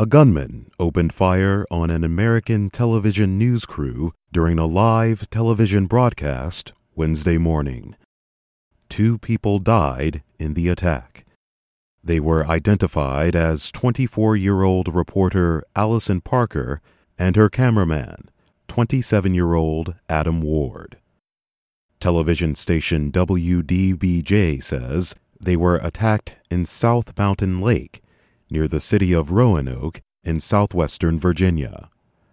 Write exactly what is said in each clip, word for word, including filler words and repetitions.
A gunman opened fire on an American television news crew during a live television broadcast Wednesday morning. Two people died in the attack. They were identified as twenty-four-year-old reporter Allison Parker and her cameraman, twenty-seven-year-old Adam Ward. Television station W D B J says they were attacked in South Mountain Lake, near the city of Roanoke in southwestern Virginia.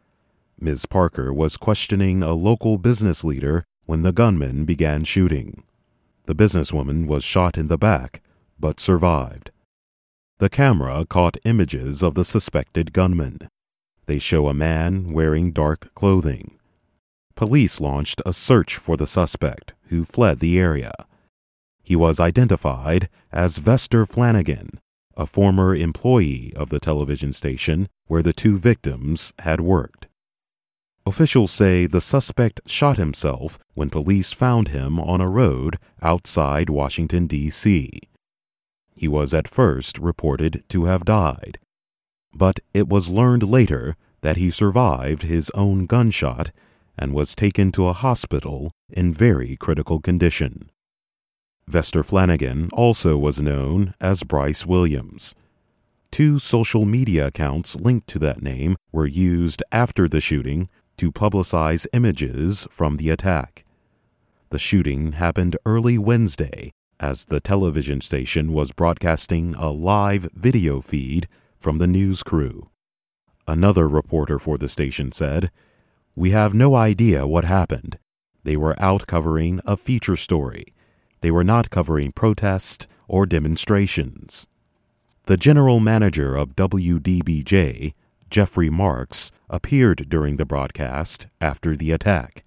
Miz Parker was questioning a local business leader when the gunman began shooting. The businesswoman was shot in the back, but survived. The camera caught images of the suspected gunman. They show a man wearing dark clothing. Police launched a search for the suspect, who fled the area. He was identified as Vester Flanagan, a former employee of the television station where the two victims had worked. Officials say the suspect shot himself when police found him on a road outside Washington, D C He was at first reported to have died, but it was learned later that he survived his own gunshot and was taken to a hospital in very critical condition. Vester Flanagan also was known as Bryce Williams. Two social media accounts linked to that name were used after the shooting to publicize images from the attack. The shooting happened early Wednesday as the television station was broadcasting a live video feed from the news crew. Another reporter for the station said, "We have no idea what happened. They were out covering a feature story. They were not covering protests or demonstrations." The general manager of W D B J, Jeffrey Marks, appeared during the broadcast after the attack.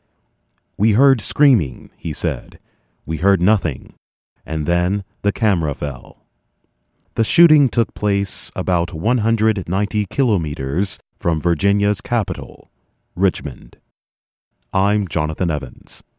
"We heard screaming," he said. "We heard nothing. And then the camera fell." The shooting took place about one hundred ninety kilometers from Virginia's capital, Richmond. I'm Jonathan Evans.